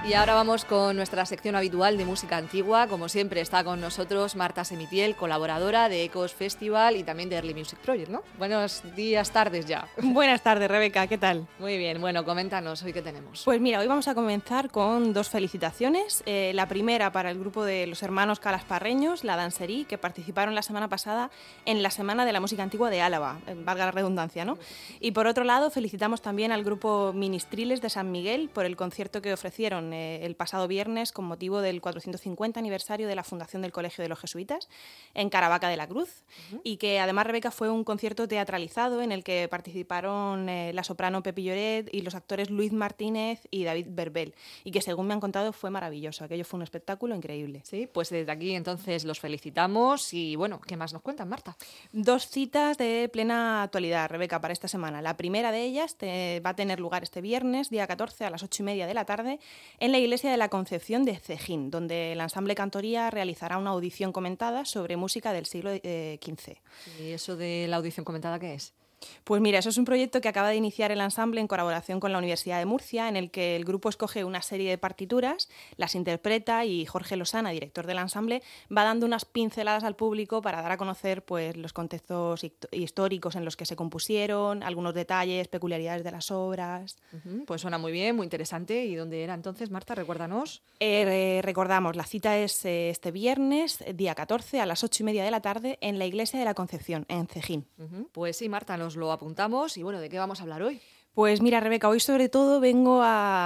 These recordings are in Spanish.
Y ahora vamos con nuestra sección habitual de música antigua. Como siempre está con nosotros Marta Semitiel, colaboradora de Ecos Festival y también de Early Music Project, ¿no? Buenos días, tardes ya. Buenas tardes, Rebeca, ¿qué tal? Muy bien, bueno, coméntanos, ¿hoy qué tenemos? Pues mira, hoy vamos a comenzar con dos felicitaciones. La primera para el grupo de los hermanos calasparreños, la Danserí, que participaron la semana pasada en la Semana de la Música Antigua de Álava, valga la redundancia, ¿no? Y por otro lado, felicitamos también al grupo Ministriles de San Miguel por el concierto que ofrecieron el pasado viernes con motivo del 450 aniversario de la fundación del Colegio de los Jesuitas en Caravaca de la Cruz, y que además, Rebeca, fue un concierto teatralizado en el que participaron la soprano Pepi Lloret y los actores Luis Martínez y David Berbel, y que según me han contado fue maravilloso, aquello fue un espectáculo increíble. Sí, pues desde aquí entonces los felicitamos y bueno, ¿qué más nos cuentan, Marta? Dos citas de plena actualidad, Rebeca, para esta semana. La primera de ellas va a tener lugar este viernes, día 14, a las 8:30 de la tarde, en la Iglesia de la Concepción de Cejín, donde el ensamble Cantoría realizará una audición comentada sobre música del siglo XV. ¿Y eso de la audición comentada qué es? Pues mira, eso es un proyecto que acaba de iniciar el ensamble en colaboración con la Universidad de Murcia, en el que el grupo escoge una serie de partituras, las interpreta y Jorge Losana, director del ensamble, va dando unas pinceladas al público para dar a conocer pues, los contextos históricos en los que se compusieron, algunos detalles, peculiaridades de las obras. Pues suena muy bien, muy interesante. ¿Y dónde era entonces, Marta? Recuérdanos. Recordamos, la cita es este viernes, día 14, a las 8:30 de la tarde, en la Iglesia de la Concepción, en Cejín. Pues sí, Marta, nos lo apuntamos. Y bueno, ¿de qué vamos a hablar hoy? Pues mira, Rebeca, hoy sobre todo vengo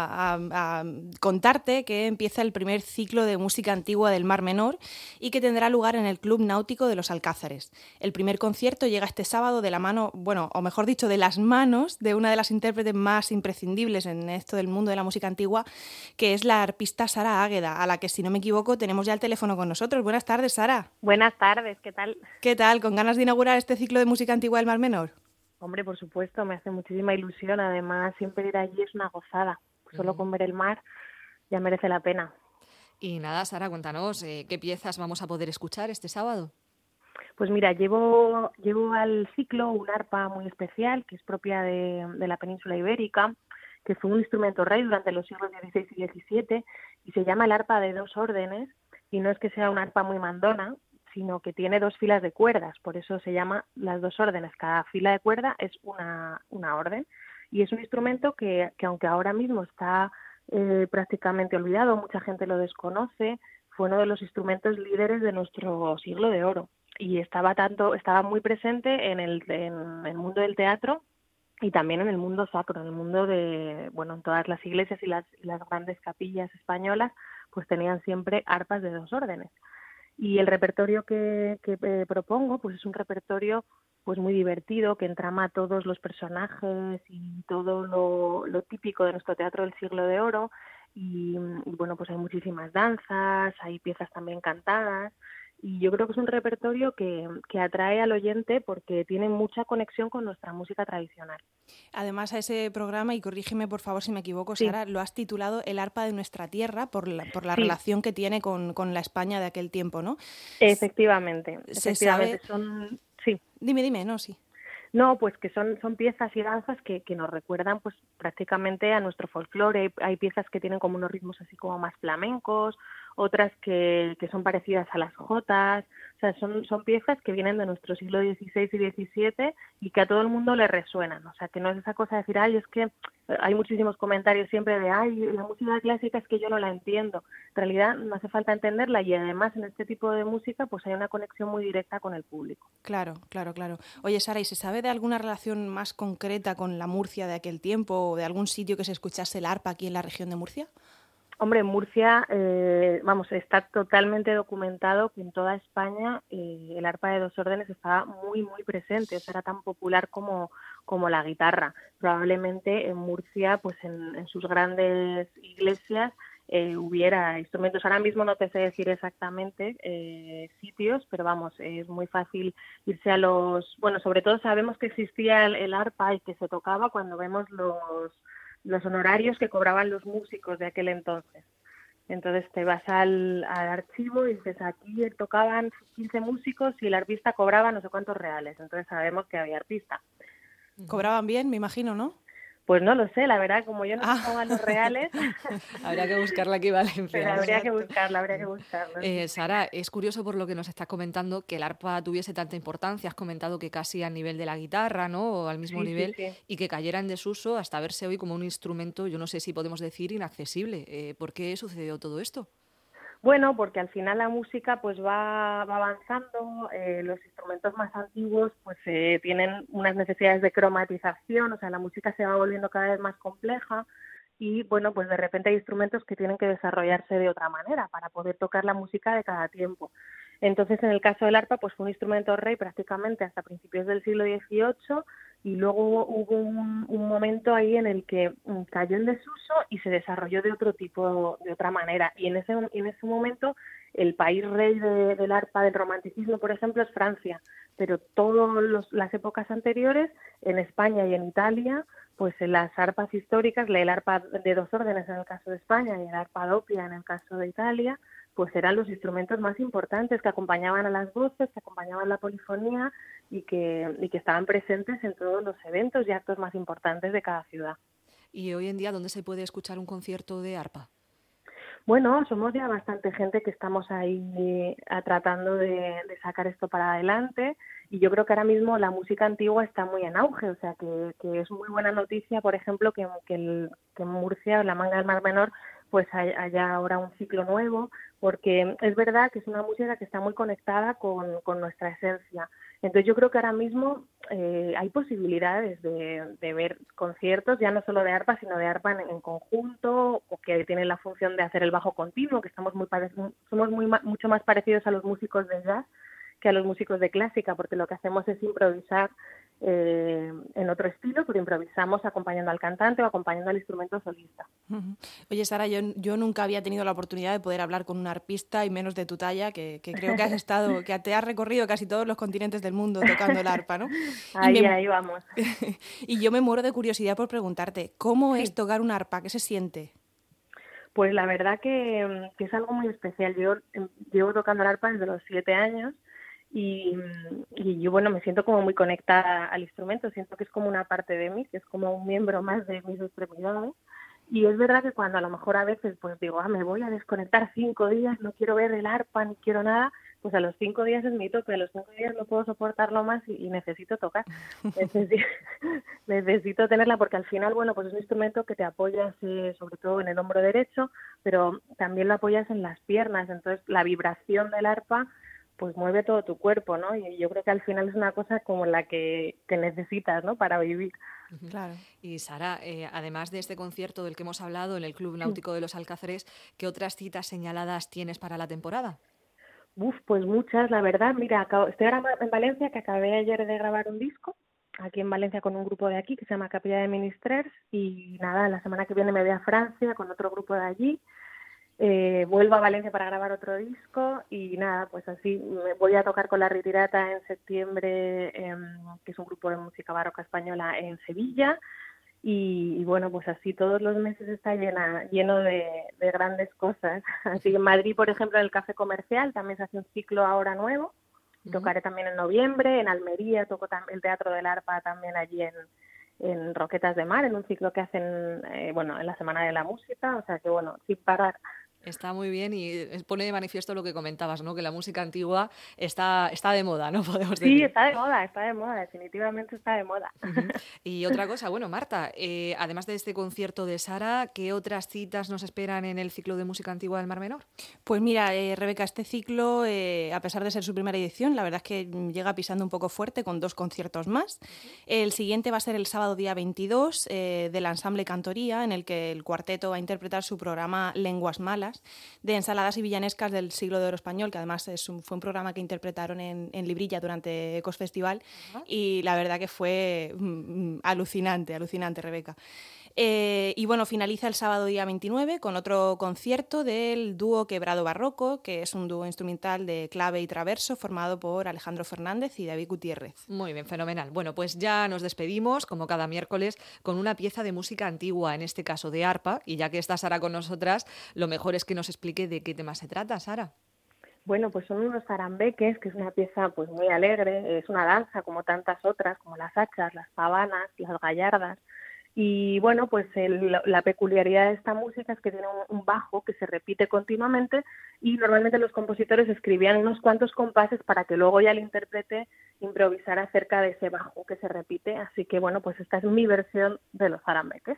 a contarte que empieza el primer ciclo de música antigua del Mar Menor y que tendrá lugar en el Club Náutico de los Alcázares. El primer concierto llega este sábado de la mano, bueno, o mejor dicho, de las manos de una de las intérpretes más imprescindibles en esto del mundo de la música antigua, que es la arpista Sara Águeda, a la que, si no me equivoco, tenemos ya el teléfono con nosotros. Buenas tardes, Sara. Buenas tardes, ¿qué tal? ¿Qué tal? ¿Con ganas de inaugurar este ciclo de música antigua del Mar Menor? Hombre, por supuesto, me hace muchísima ilusión. Además, siempre ir allí es una gozada. Solo con ver el mar ya merece la pena. Y nada, Sara, cuéntanos, ¿qué piezas vamos a poder escuchar este sábado? Pues mira, llevo al ciclo un arpa muy especial, que es propia de la península ibérica, que fue un instrumento rey durante los siglos XVI y XVII, y se llama el arpa de dos órdenes, y no es que sea un arpa muy mandona, sino que tiene dos filas de cuerdas, por eso se llama las dos órdenes. Cada fila de cuerda es una orden, y es un instrumento que aunque ahora mismo está prácticamente olvidado, mucha gente lo desconoce, fue uno de los instrumentos líderes de nuestro siglo de oro, y estaba muy presente en el mundo del teatro y también en el mundo sacro, en el mundo en todas las iglesias y las grandes capillas españolas, pues tenían siempre arpas de dos órdenes. Y el repertorio que propongo pues es un repertorio pues muy divertido, que entrama a todos los personajes y todo lo típico de nuestro teatro del siglo de oro, y bueno, pues hay muchísimas danzas, hay piezas también cantadas, y yo creo que es un repertorio que atrae al oyente porque tiene mucha conexión con nuestra música tradicional. Además, a ese programa, y corrígeme por favor si me equivoco, Sí. Sara, lo has titulado El arpa de nuestra tierra por la Sí. relación que tiene con la España de aquel tiempo, ¿no? Efectivamente. Se sabe... Sí. Dime, no, sí. No, pues que son piezas y danzas que nos recuerdan pues prácticamente a nuestro folclore. Hay piezas que tienen como unos ritmos así como más flamencos, otras que son parecidas a las jotas. O sea, son piezas que vienen de nuestro siglo XVI y XVII y que a todo el mundo le resuenan. O sea, que no es esa cosa de decir, ay, es que hay muchísimos comentarios siempre de, ay, la música clásica es que yo no la entiendo. En realidad no hace falta entenderla, y además en este tipo de música pues hay una conexión muy directa con el público. Claro. Oye, Sara, ¿y se sabe de alguna relación más concreta con la Murcia de aquel tiempo o de algún sitio que se escuchase el arpa aquí en la región de Murcia? Hombre, en Murcia, está totalmente documentado que en toda España el arpa de dos órdenes estaba muy, muy presente. O sea, era tan popular como la guitarra. Probablemente en Murcia, pues en sus grandes iglesias, hubiera instrumentos. Ahora mismo no te sé decir exactamente sitios, pero vamos, es muy fácil irse a los... Bueno, sobre todo sabemos que existía el arpa y que se tocaba cuando vemos los honorarios que cobraban los músicos de aquel entonces. Entonces te vas al archivo y dices, aquí tocaban 15 músicos y el arpista cobraba no sé cuántos reales. Entonces sabemos que había arpista. Cobraban bien, me imagino, ¿no? Pues no lo sé, la verdad, como yo no sé los reales. Habría que buscar la equivalencia. Pero habría que buscarlo. Sara, es curioso por lo que nos estás comentando que el arpa tuviese tanta importancia. Has comentado que casi al nivel de la guitarra, ¿no? O al mismo nivel, sí. Y que cayera en desuso hasta verse hoy como un instrumento, yo no sé si podemos decir, inaccesible. ¿Por qué sucedió todo esto? Bueno, porque al final la música pues va avanzando, los instrumentos más antiguos pues tienen unas necesidades de cromatización, o sea, la música se va volviendo cada vez más compleja y bueno, pues de repente hay instrumentos que tienen que desarrollarse de otra manera para poder tocar la música de cada tiempo. Entonces, en el caso del arpa, pues fue un instrumento rey prácticamente hasta principios del siglo XVIII y luego hubo un momento ahí en el que cayó en desuso y se desarrolló de otro tipo, de otra manera. Y en ese momento el país rey del arpa del romanticismo, por ejemplo, es Francia, pero todas las épocas anteriores, en España y en Italia, pues en las arpas históricas, el arpa de dos órdenes en el caso de España y el arpa doppia en el caso de Italia, pues eran los instrumentos más importantes que acompañaban a las voces, que acompañaban la polifonía y que estaban presentes en todos los eventos y actos más importantes de cada ciudad. ¿Y hoy en día dónde se puede escuchar un concierto de arpa? Bueno, somos ya bastante gente que estamos ahí tratando de sacar esto para adelante y yo creo que ahora mismo la música antigua está muy en auge, o sea que es muy buena noticia, por ejemplo, que en Murcia, en la Manga del Mar Menor, pues haya ahora un ciclo nuevo, porque es verdad que es una música que está muy conectada con nuestra esencia. Entonces yo creo que ahora mismo hay posibilidades de ver conciertos, ya no solo de arpa, sino de arpa en conjunto, o que tienen la función de hacer el bajo continuo, que somos mucho más parecidos a los músicos de jazz que a los músicos de clásica, porque lo que hacemos es improvisar en otro estilo, pero improvisamos acompañando al cantante o acompañando al instrumento solista. Oye, Sara, yo nunca había tenido la oportunidad de poder hablar con un arpista y menos de tu talla, que creo que te has recorrido casi todos los continentes del mundo tocando el arpa, ¿no? Ahí vamos. Y yo me muero de curiosidad por preguntarte, ¿cómo es tocar un arpa? ¿Qué se siente? Pues la verdad que es algo muy especial. Yo llevo tocando el arpa desde los 7 años y yo, bueno, me siento como muy conectada al instrumento. Siento que es como una parte de mí, que es como un miembro más de mis extremidades. Y es verdad que cuando a lo mejor a veces pues digo, me voy a desconectar 5 días, no quiero ver el arpa, ni quiero nada, pues a los 5 días es mi tope, a los 5 días no puedo soportarlo más y necesito tocar. Necesito tenerla porque al final, bueno, pues es un instrumento que te apoyas sobre todo en el hombro derecho, pero también lo apoyas en las piernas, entonces la vibración del arpa pues mueve todo tu cuerpo, ¿no? Y yo creo que al final es una cosa como la que necesitas, ¿no? Para vivir. Claro. Y Sara, además de este concierto del que hemos hablado en el Club Náutico de los Alcázares, ¿qué otras citas señaladas tienes para la temporada? Pues muchas, la verdad. Mira, estoy ahora en Valencia, que acabé ayer de grabar un disco, aquí en Valencia con un grupo de aquí que se llama Capilla de Ministrers, y nada, la semana que viene me voy a Francia con otro grupo de allí. Vuelvo a Valencia para grabar otro disco y nada, pues así me voy a tocar con La Ritirata en septiembre, que es un grupo de música barroca española en Sevilla. Y bueno, pues así todos los meses está lleno de grandes cosas. Así que en Madrid, por ejemplo, en el Café Comercial también se hace un ciclo ahora nuevo. Tocaré también en noviembre. En Almería toco el Teatro del Arpa también allí en Roquetas de Mar, en un ciclo que hacen, en la Semana de la Música. O sea que, bueno, sin parar. Está muy bien y pone de manifiesto lo que comentabas, ¿no? Que la música antigua está de moda, ¿no? Podemos decir. Sí, está de moda, definitivamente está de moda. Y otra cosa, bueno, Marta, además de este concierto de Sara, ¿qué otras citas nos esperan en el ciclo de música antigua del Mar Menor? Pues mira, Rebeca, este ciclo, a pesar de ser su primera edición, la verdad es que llega pisando un poco fuerte con 2 conciertos más. El siguiente va a ser el sábado día 22 del Ensamble Cantoría, en el que el cuarteto va a interpretar su programa Lenguas Malas, de ensaladas y villanescas del siglo de oro español, que además fue un programa que interpretaron en Librilla durante Ecos Festival, y la verdad que fue alucinante, Rebeca. Y bueno, finaliza el sábado día 29 con otro concierto del dúo Quebrado Barroco, que es un dúo instrumental de clave y traverso formado por Alejandro Fernández y David Gutiérrez. Muy bien, fenomenal. Bueno, pues ya nos despedimos, como cada miércoles, con una pieza de música antigua, en este caso de arpa, y ya que está Sara con nosotras, lo mejor es que nos explique de qué tema se trata, Sara. Bueno, pues son unos zarambeques, que es una pieza pues muy alegre, es una danza como tantas otras, como las hachas, las pavanas, las gallardas. Y bueno, pues la peculiaridad de esta música es que tiene un bajo que se repite continuamente y normalmente los compositores escribían unos cuantos compases para que luego ya el intérprete improvisara acerca de ese bajo que se repite. Así que bueno, pues esta es mi versión de los arambeques.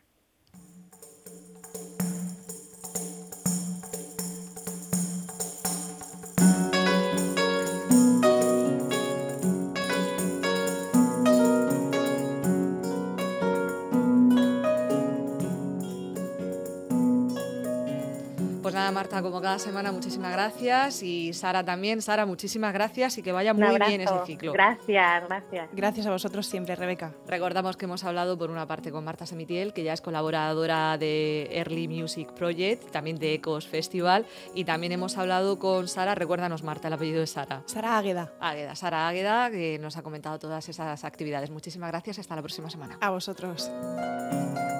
Pues nada, Marta, como cada semana, muchísimas gracias. Y Sara también. Sara, muchísimas gracias y que vaya muy bien ese ciclo. Gracias, gracias. Gracias a vosotros siempre, Rebeca. Recordamos que hemos hablado por una parte con Marta Semitiel, que ya es colaboradora de Early Music Project, también de Ecos Festival, y también hemos hablado con Sara. Recuérdanos, Marta, el apellido de Sara. Sara Águeda. Sara Águeda, que nos ha comentado todas esas actividades. Muchísimas gracias. Hasta la próxima semana. A vosotros.